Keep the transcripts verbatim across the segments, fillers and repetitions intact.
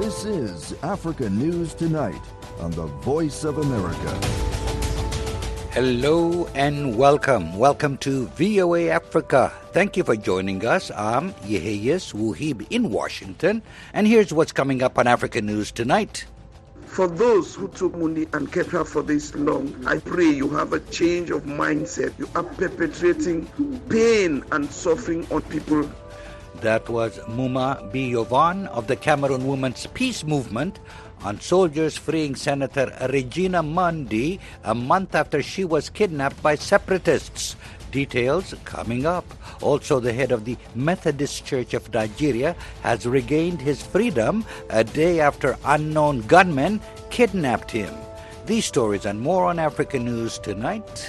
This is Africa News Tonight on the Voice of America. Hello and welcome. Welcome to V O A Africa. Thank you for joining us. I'm Yeheyes Wuhib in Washington, and here's what's coming up on Africa News Tonight. For those who took money and kept her for this long, I pray you have a change of mindset. You are perpetrating pain and suffering on people. That was Muma Biyovan of the Cameroon Women's Peace Movement on soldiers freeing Senator Regina Mundi a month after she was kidnapped by separatists. Details coming up. Also, the head of the Methodist Church of Nigeria has regained his freedom a day after unknown gunmen kidnapped him. These stories and more on Africa News Tonight.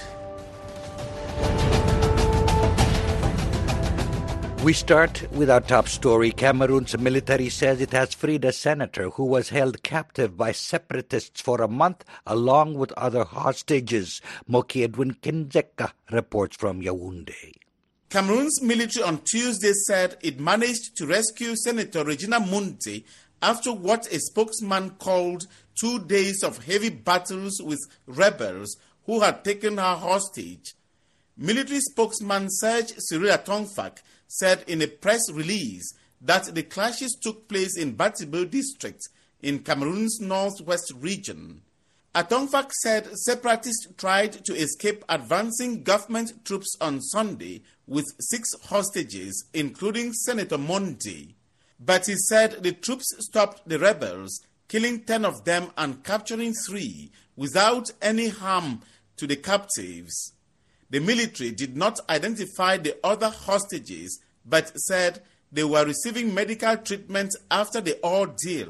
We start with our top story. Cameroon's military says it has freed a senator who was held captive by separatists for a month along with other hostages. Moki Edwin Kinzeka reports from Yaoundé. Cameroon's military on Tuesday said it managed to rescue Senator Regina Mundi after what a spokesman called two days of heavy battles with rebels who had taken her hostage. Military spokesman Serge Cyril Atongfak said in a press release that the clashes took place in Batibo district in Cameroon's northwest region. Atongfak said separatists tried to escape advancing government troops on Sunday with six hostages, including Senator Mundi. But he said the troops stopped the rebels, killing ten of them and capturing three without any harm to the captives. The military did not identify the other hostages, but said they were receiving medical treatment after the ordeal.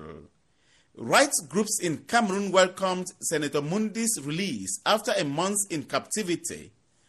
Rights groups in Cameroon welcomed Senator Mundi's release after a month in captivity.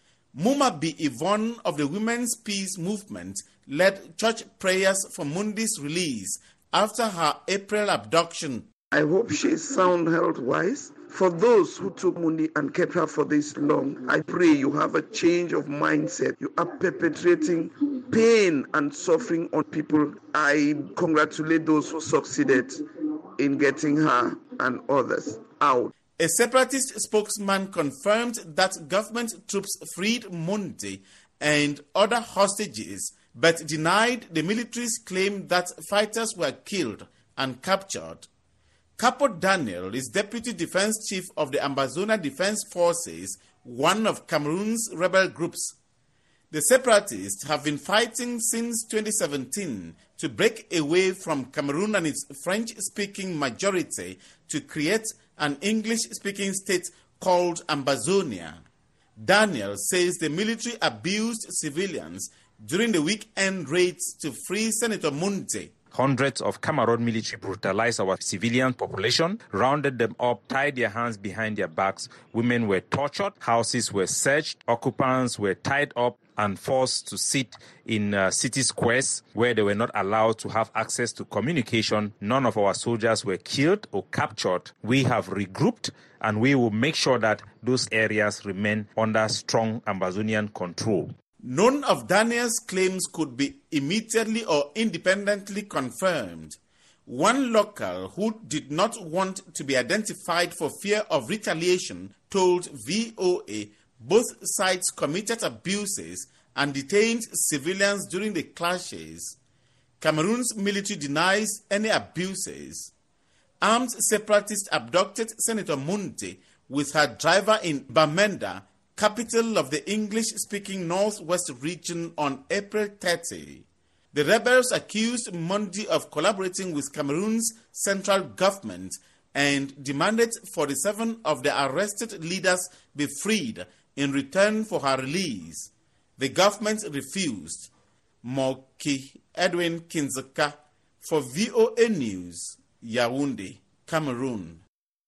Muma B. Yvonne of the Women's Peace Movement led church prayers for Mundi's release after her April abduction. I hope she is sound health-wise. For those who took money and kept her for this long, I pray you have a change of mindset. You are perpetrating pain and suffering on people. I congratulate those who succeeded in getting her and others out. A separatist spokesman confirmed that government troops freed Mundi and other hostages, but denied the military's claim that fighters were killed and captured. Capo Daniel is Deputy Defense Chief of the Ambazonia Defense Forces, one of Cameroon's rebel groups. The separatists have been fighting since twenty seventeen to break away from Cameroon and its French-speaking majority to create an English-speaking state called Ambazonia. Daniel says the military abused civilians during the weekend raids to free Senator Mundi. Hundreds of Cameroon military brutalized our civilian population, rounded them up, tied their hands behind their backs. Women were tortured, houses were searched, occupants were tied up and forced to sit in uh, city squares where they were not allowed to have access to communication. None of our soldiers were killed or captured. We have regrouped and we will make sure that those areas remain under strong Ambazonian control. None of Daniel's claims could be immediately or independently confirmed. One local who did not want to be identified for fear of retaliation told V O A both sides committed abuses and detained civilians during the clashes. Cameroon's military denies any abuses. Armed separatists abducted Senator Mundi with her driver in Bamenda, capital of the English-speaking Northwest region, on April thirtieth. The rebels accused Mundi of collaborating with Cameroon's central government and demanded forty-seven of the arrested leaders be freed in return for her release. The government refused. Moki Edwin Kinzeka for V O A News, Yaoundé, Cameroon.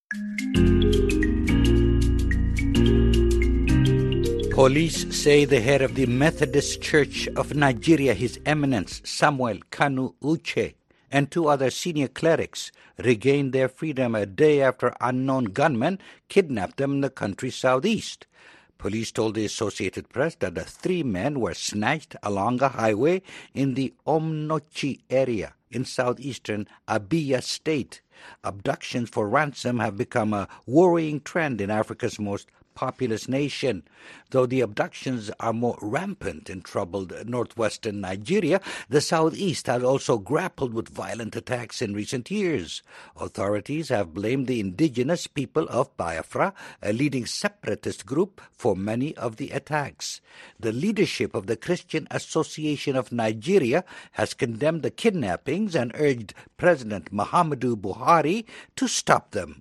Police say the head of the Methodist Church of Nigeria, His Eminence Samuel Kanu Uche, and two other senior clerics regained their freedom a day after unknown gunmen kidnapped them in the country's southeast. Police told the Associated Press that the three men were snatched along a highway in the Omnochi area in southeastern Abia State. Abductions for ransom have become a worrying trend in Africa's most populous nation. Though the abductions are more rampant in troubled northwestern Nigeria, the southeast has also grappled with violent attacks in recent years. Authorities have blamed the indigenous people of Biafra, a leading separatist group, for many of the attacks. The leadership of the Christian Association of Nigeria has condemned the kidnappings and urged President Muhammadu Buhari to stop them.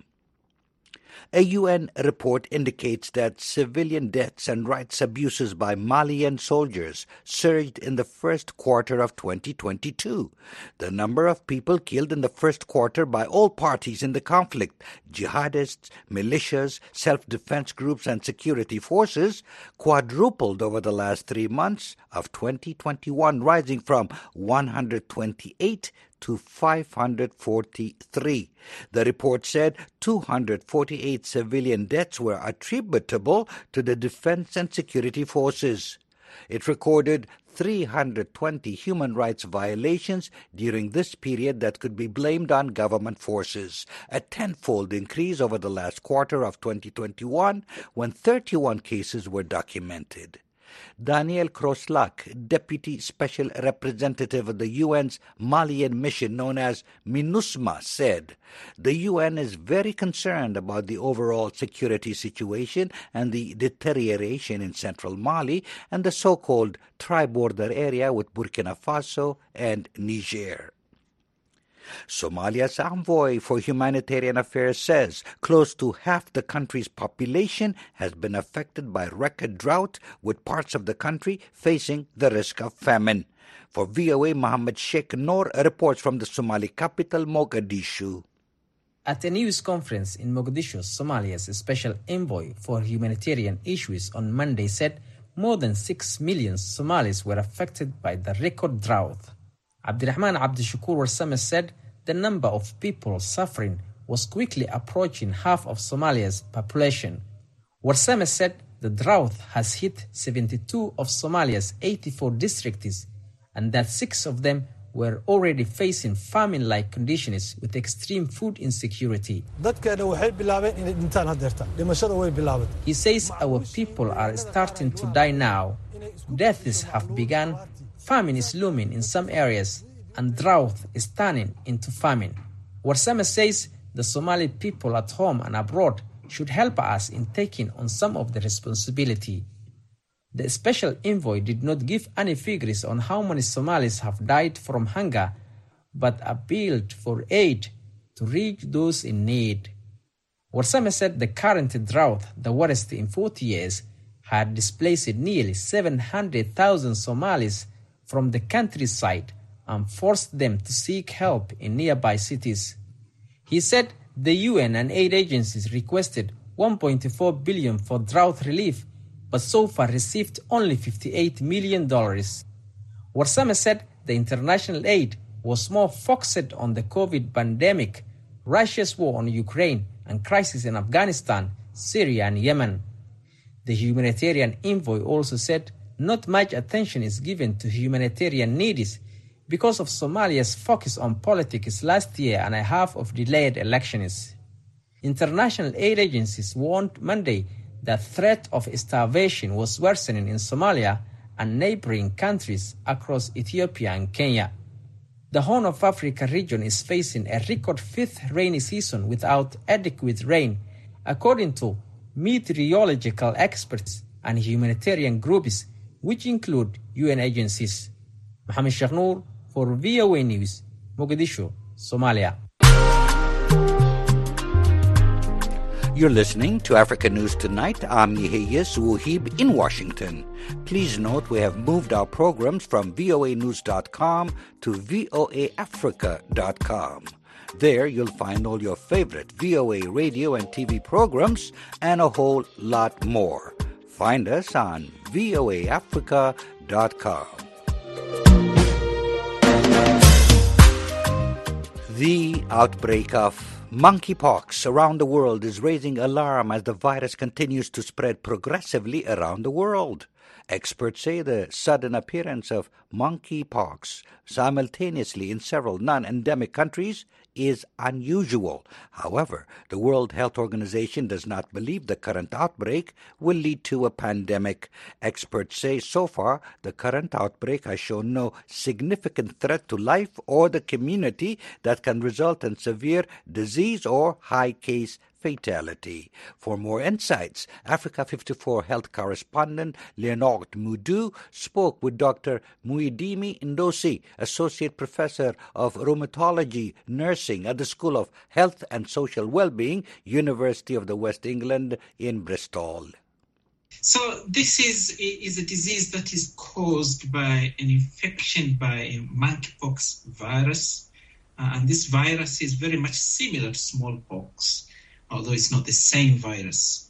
A U N report indicates that civilian deaths and rights abuses by Malian soldiers surged in the first quarter of twenty twenty-two. The number of people killed in the first quarter by all parties in the conflict, jihadists, militias, self-defense groups, and security forces, quadrupled over the last three months of twenty twenty-one, rising from one hundred twenty-eight to five hundred forty-three. The report said two hundred forty-eight civilian deaths were attributable to the defense and security forces. It recorded three hundred twenty human rights violations during this period that could be blamed on government forces, a tenfold increase over the last quarter of twenty twenty-one, when thirty-one cases were documented. Daniel Kroslak, Deputy Special Representative of the U N's Malian mission known as MINUSMA, said, "The U N is very concerned about the overall security situation and the deterioration in central Mali and the so-called tri-border area with Burkina Faso and Niger." Somalia's envoy for humanitarian affairs says close to half the country's population has been affected by record drought, with parts of the country facing the risk of famine. For V O A, Mohammed Sheikh Noor reports from the Somali capital, Mogadishu. At a news conference in Mogadishu, Somalia's special envoy for humanitarian issues on Monday said more than six million Somalis were affected by the record drought. Abdirahman Abdishakur Warsame said the number of people suffering was quickly approaching half of Somalia's population. Warsame said the drought has hit seventy-two of Somalia's eighty-four districts and that six of them were already facing famine-like conditions with extreme food insecurity. He says our people are starting to die now. Deaths have begun. Famine is looming in some areas, and drought is turning into famine. Warsame says the Somali people at home and abroad should help us in taking on some of the responsibility. The special envoy did not give any figures on how many Somalis have died from hunger, but appealed for aid to reach those in need. Warsame said the current drought, the worst in forty years, had displaced nearly seven hundred thousand Somalis from the countryside and forced them to seek help in nearby cities. He said the U N and aid agencies requested one point four billion dollars for drought relief, but so far received only fifty-eight million dollars. Warsame said the international aid was more focused on the COVID pandemic, Russia's war on Ukraine, and crisis in Afghanistan, Syria, and Yemen. The humanitarian envoy also said not much attention is given to humanitarian needs because of Somalia's focus on politics last year and a half of delayed elections. International aid agencies warned Monday that threat of starvation was worsening in Somalia and neighboring countries across Ethiopia and Kenya. The Horn of Africa region is facing a record fifth rainy season without adequate rain, according to meteorological experts and humanitarian groups, which include U N agencies. Mohammed Sheikh Noor for V O A News, Mogadishu, Somalia. You're listening to Africa News Tonight. I'm Yehiyas Wuhib in Washington. Please note we have moved our programs from V O A news dot com to V O A Africa dot com. There you'll find all your favorite V O A radio and T V programs and a whole lot more. Find us on V O A Africa dot com. The outbreak of monkeypox around the world is raising alarm as the virus continues to spread progressively around the world. Experts say the sudden appearance of monkeypox simultaneously in several non-endemic countries is unusual. However, the World Health Organization does not believe the current outbreak will lead to a pandemic. Experts say so far the current outbreak has shown no significant threat to life or the community that can result in severe disease or high case fatality. For more insights, Africa fifty-four health correspondent Leonard Mudu spoke with Doctor Muidimi Ndosi, Associate Professor of Rheumatology Nursing at the School of Health and Social Wellbeing, University of the West England in Bristol. So this is, is a disease that is caused by an infection by a monkeypox virus, uh, and this virus is very much similar to smallpox, although it's not the same virus.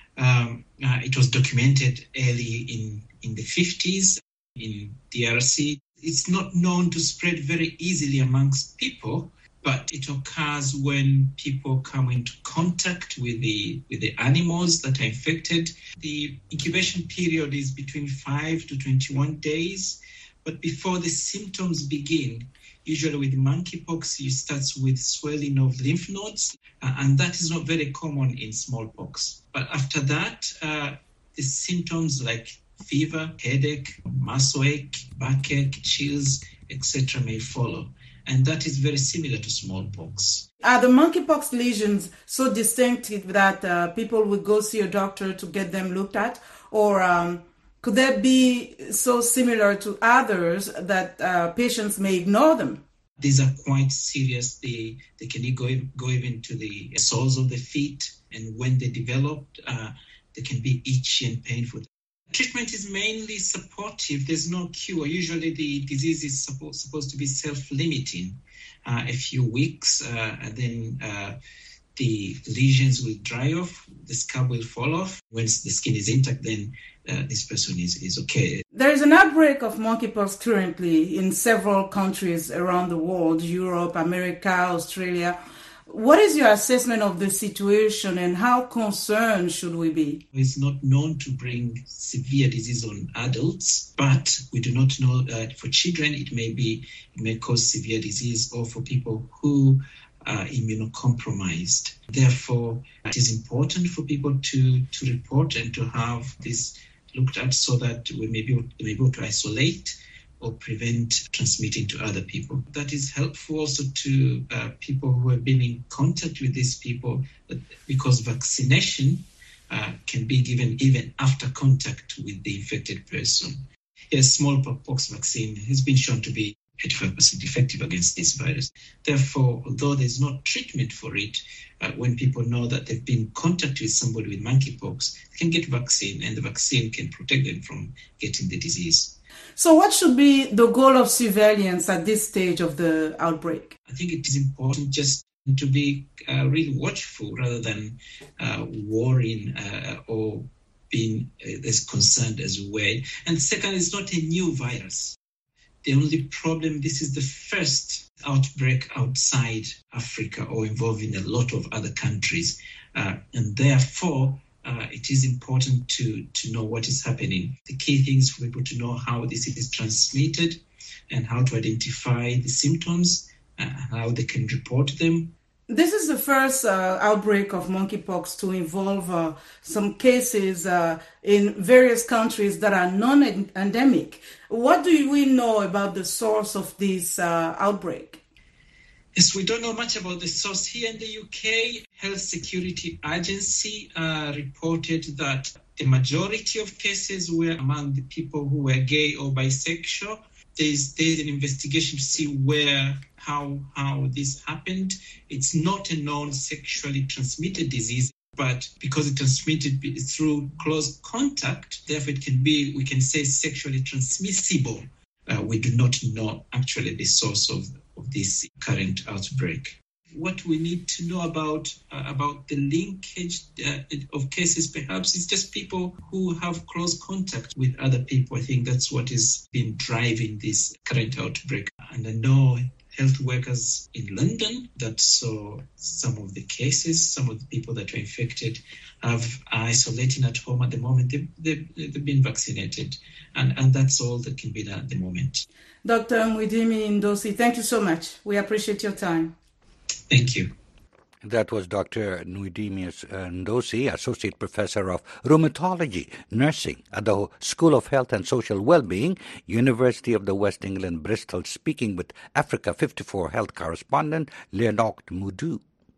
Um, uh, it was documented early in, in the fifties in D R C. It's not known to spread very easily amongst people, but it occurs when people come into contact with the with the animals that are infected. The incubation period is between five to twenty-one days, but before the symptoms begin, usually with monkeypox, it starts with swelling of lymph nodes, uh, and that is not very common in smallpox. But after that, uh, the symptoms like fever, headache, muscle ache, backache, chills, et cetera may follow. And that is very similar to smallpox. Are the monkeypox lesions so distinctive that uh, people would go see a doctor to get them looked at? Or um, could they be so similar to others that uh, patients may ignore them? These are quite serious. They, they can go, go even to the soles of the feet. And when they develop, uh, they can be itchy and painful. Treatment is mainly supportive. There's no cure. Usually the disease is supposed, supposed to be self-limiting. Uh, a few weeks, uh, and then uh, the lesions will dry off, the scab will fall off. Once the skin is intact, then uh, this person is, is okay. There is an outbreak of monkeypox currently in several countries around the world, Europe, America, Australia. What is your assessment of the situation and how concerned should we be? It's not known to bring severe disease on adults, but we do not know that for children it may be it may cause severe disease, or for people who are immunocompromised. Therefore, it is important for people to, to report and to have this looked at so that we may be, we may be able to isolate or prevent transmitting to other people. That is helpful also to uh, people who have been in contact with these people, because vaccination uh, can be given even after contact with the infected person. Yes, smallpox vaccine has been shown to be eighty-five percent effective against this virus. Therefore, although there's no treatment for it, uh, when people know that they've been in contact with somebody with monkeypox, they can get vaccine, and the vaccine can protect them from getting the disease. So what should be the goal of surveillance at this stage of the outbreak? I think it is important just to be uh, really watchful rather than uh, worrying uh, or being uh, as concerned as we. And second, it's not a new virus. The only problem, this is the first outbreak outside Africa or involving a lot of other countries. Uh, and therefore, Uh, it is important to, to know what is happening. The key things for people to know how this is transmitted and how to identify the symptoms, uh, how they can report them. This is the first uh, outbreak of monkeypox to involve uh, some cases uh, in various countries that are non-endemic. What do we know about the source of this uh, outbreak? Yes, we don't know much about the source. Here in the U K, Health Security Agency uh, reported that the majority of cases were among the people who were gay or bisexual. There's, there's an investigation to see where, how, how this happened. It's not a known sexually transmitted disease, but because it transmitted through close contact, therefore it can be, we can say, sexually transmissible. Uh, we do not know actually the source of, of this current outbreak. What we need to know about uh, about the linkage uh, of cases perhaps is just people who have close contact with other people. I think that's what has been driving this current outbreak. And I know health workers in London that saw some of the cases, some of the people that were infected have isolating at home at the moment. They, they, they've been vaccinated, and, and that's all that can be done at the moment. Doctor Muidimi Ndosi, thank you so much. We appreciate your time. Thank you. That was Doctor Muidimi Ndosi, Associate Professor of Rheumatology, Nursing at the School of Health and Social Wellbeing, University of the West England, Bristol, speaking with Africa fifty-four health correspondent Leonard Moudou.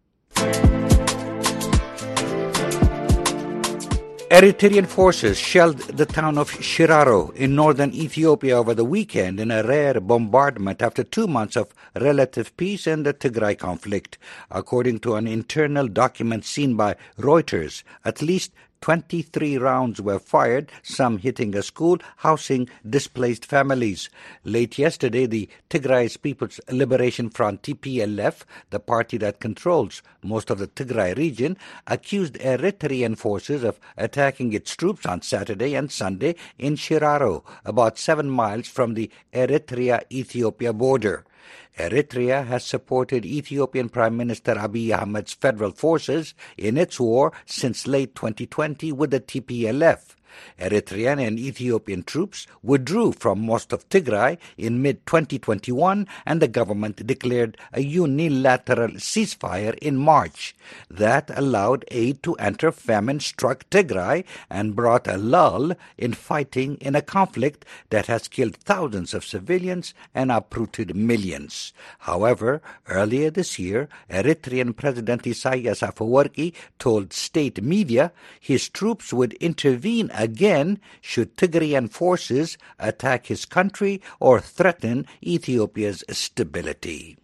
Eritrean forces shelled the town of Shiraro in northern Ethiopia over the weekend in a rare bombardment after two months of relative peace in the Tigray conflict. According to an internal document seen by Reuters, at least twenty-three rounds were fired, some hitting a school housing displaced families. Late yesterday, the Tigray People's Liberation Front, T P L F, the party that controls most of the Tigray region, accused Eritrean forces of attacking its troops on Saturday and Sunday in Shiraro, about seven miles from the Eritrea-Ethiopia border. Eritrea has supported Ethiopian Prime Minister Abiy Ahmed's federal forces in its war since late twenty twenty with the T P L F. Eritrean and Ethiopian troops withdrew from most of Tigray in mid twenty twenty-one, and the government declared a unilateral ceasefire in March. That allowed aid to enter famine-struck Tigray and brought a lull in fighting in a conflict that has killed thousands of civilians and uprooted millions. However, earlier this year, Eritrean President Isaias Afwerki told state media his troops would intervene again should Tigrayan forces attack his country or threaten Ethiopia's stability.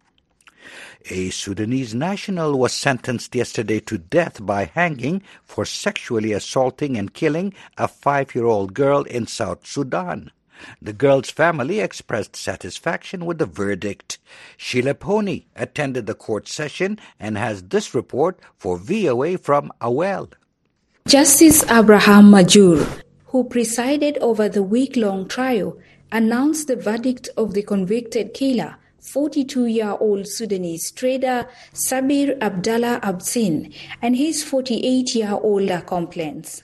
A Sudanese national was sentenced yesterday to death by hanging for sexually assaulting and killing a five-year-old girl in South Sudan. The girl's family expressed satisfaction with the verdict. Sheila Pony attended the court session and has this report for V O A from Awel. Justice Abraham Majur, who presided over the week-long trial, announced the verdict of the convicted killer, forty-two-year-old Sudanese trader Sabir Abdallah Absin, and his forty-eight-year-old accomplice.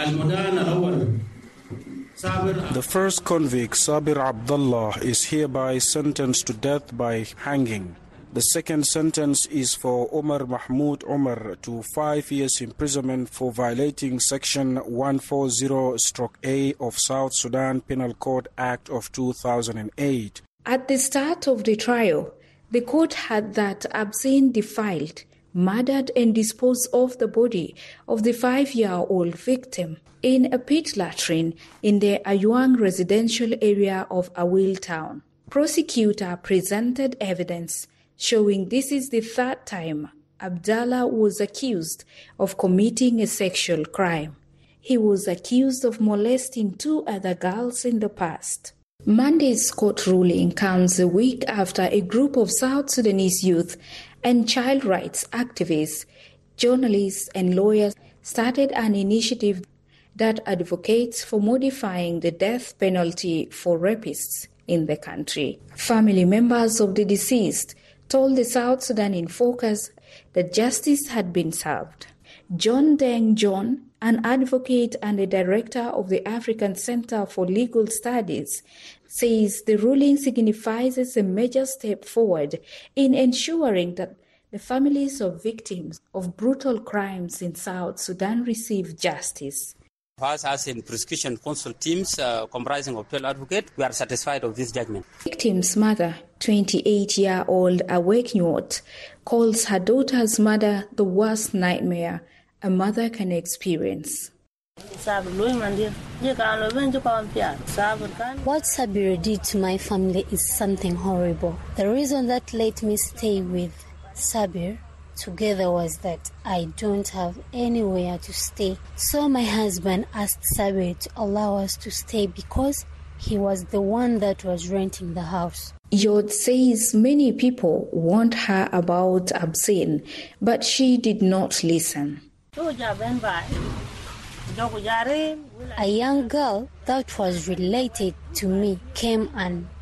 The first convict, Sabir Abdallah, is hereby sentenced to death by hanging. The second sentence is for Omar Mahmoud Omar to five years imprisonment for violating Section one forty A of South Sudan Penal Code Act of two thousand eight. At the start of the trial, the court had that Absin defiled, murdered and disposed of the body of the five-year-old victim in a pit latrine in the Ayuang residential area of Awil town. Prosecutor presented evidence showing this is the third time Abdallah was accused of committing a sexual crime. He was accused of molesting two other girls in the past. Monday's court ruling comes a week after a group of South Sudanese youth and child rights activists, journalists and lawyers started an initiative that advocates for modifying the death penalty for rapists in the country. Family members of the deceased told the South Sudan in Focus that justice had been served. John Deng John, an advocate and a director of the African Center for Legal Studies, says the ruling signifies a major step forward in ensuring that the families of victims of brutal crimes in South Sudan receive justice. Us as in prosecution counsel teams uh, comprising of twelve advocates, we are satisfied of this judgment. Victim's mother, twenty-eight-year-old Awek Nyot, calls her daughter's murder the worst nightmare a mother can experience. What Sabir did to my family is something horrible. The reason that let me stay with Sabir together was that I don't have anywhere to stay. So my husband asked Sabir to allow us to stay because he was the one that was renting the house. Yod says many people warned her about Absin, but she did not listen. A young girl that was related to me came and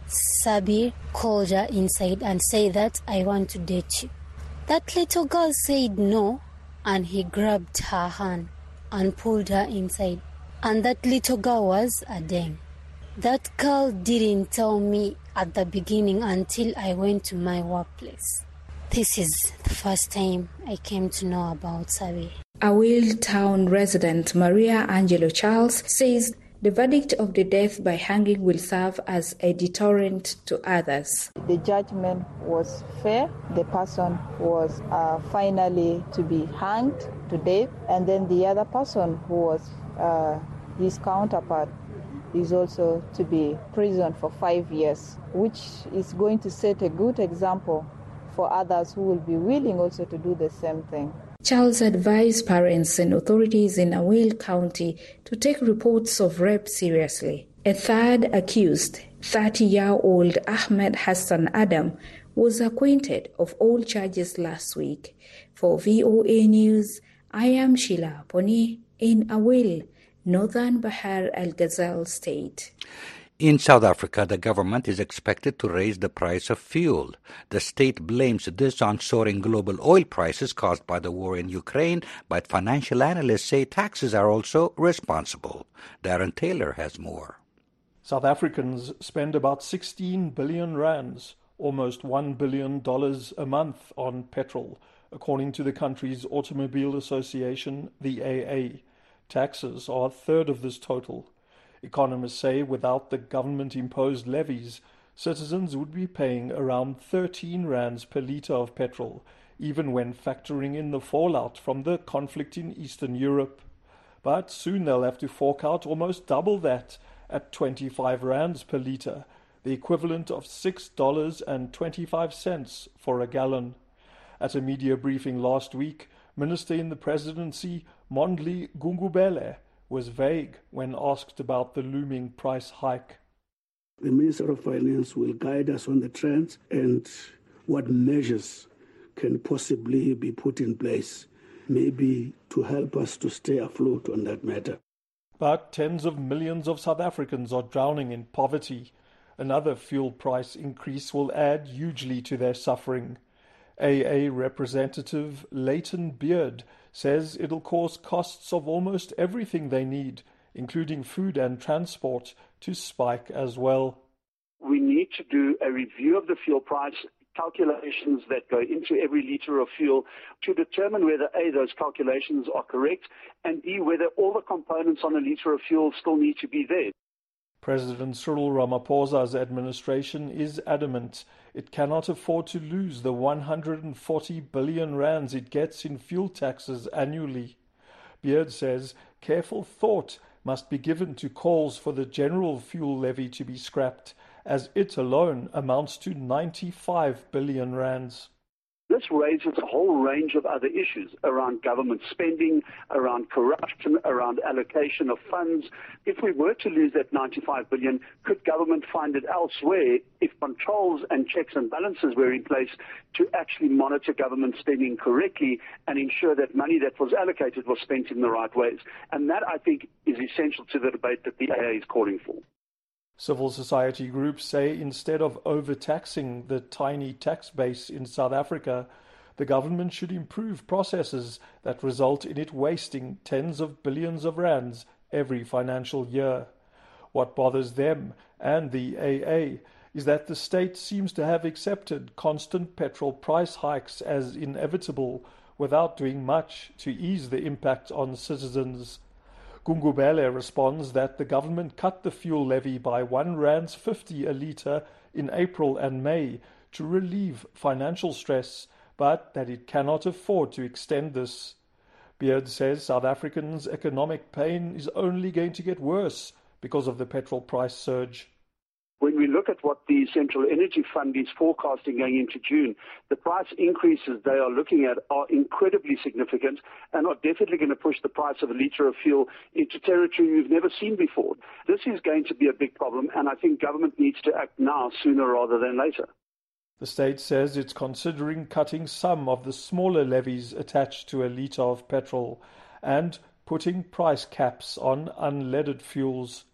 Sabir called her inside and said that I want to date you. That little girl said no, and he grabbed her hand and pulled her inside. And that little girl was Adem. That girl didn't tell me at the beginning until I went to my workplace. This is the first time I came to know about Sabir. Awil town resident Maria Angelo Charles says the verdict of the death by hanging will serve as a deterrent to others. The judgment was fair. The person was uh, finally to be hanged to death, and then the other person who was uh, his counterpart is also to be imprisoned for five years, which is going to set a good example for others who will be willing also to do the same thing. Charles advised parents and authorities in Awil County to take reports of rape seriously. A third accused, thirty-year-old Ahmed Hassan Adam, was acquitted of all charges last week. For V O A News, I am Sheila Poni in Awil, Northern Bahar Al Ghazal State. In South Africa, the government is expected to raise the price of fuel. The state blames this on soaring global oil prices caused by the war in Ukraine, but financial analysts say taxes are also responsible. Darren Taylor has more. South Africans spend about sixteen billion rands, almost one billion dollars a month on petrol, according to the country's automobile association, the A A. Taxes are a third of this total. Economists say without the government-imposed levies, citizens would be paying around thirteen rands per litre of petrol, even when factoring in the fallout from the conflict in Eastern Europe. But soon they'll have to fork out almost double that at twenty-five rands per litre, the equivalent of six dollars and twenty-five cents for a gallon. At a media briefing last week, Minister in the Presidency, Mondli Gungubele, was vague when asked about the looming price hike. The Minister of Finance will guide us on the trends and what measures can possibly be put in place, maybe to help us to stay afloat on that matter. But tens of millions of South Africans are drowning in poverty. Another fuel price increase will add hugely to their suffering. A A representative Leighton Beard says it'll cause costs of almost everything they need, including food and transport, to spike as well. We need to do a review of the fuel price, calculations that go into every litre of fuel to determine whether A, those calculations are correct, and B, whether all the components on a litre of fuel still need to be there. President Cyril Ramaphosa's administration is adamant it cannot afford to lose the one hundred forty billion rands it gets in fuel taxes annually. Beard says careful thought must be given to calls for the general fuel levy to be scrapped, as it alone amounts to ninety-five billion rands. This raises a whole range of other issues around government spending, around corruption, around allocation of funds. If we were to lose that ninety-five billion, could government find it elsewhere if controls and checks and balances were in place to actually monitor government spending correctly and ensure that money that was allocated was spent in the right ways? And that, I think, is essential to the debate that the A A is calling for. Civil society groups say instead of overtaxing the tiny tax base in South Africa, the government should improve processes that result in it wasting tens of billions of rands every financial year. What bothers them and the A A is that the state seems to have accepted constant petrol price hikes as inevitable without doing much to ease the impact on citizens. Gungubele responds that the government cut the fuel levy by one rand fifty a litre in April and May to relieve financial stress, but that it cannot afford to extend this. Beard says South Africans' economic pain is only going to get worse because of the petrol price surge. When we look at what the Central Energy Fund is forecasting going into June, the price increases they are looking at are incredibly significant and are definitely going to push the price of a litre of fuel into territory we've never seen before. This is going to be a big problem, and I think government needs to act now sooner rather than later. The state says it's considering cutting some of the smaller levies attached to a litre of petrol and putting price caps on unleaded fuels.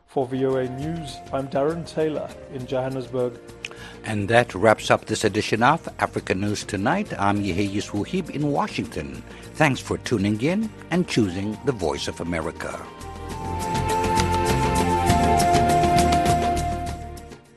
For V O A News, I'm Darren Taylor in Johannesburg. And that wraps up this edition of Africa News Tonight. I'm Yeheyes Wuhib in Washington. Thanks for tuning in and choosing the Voice of America.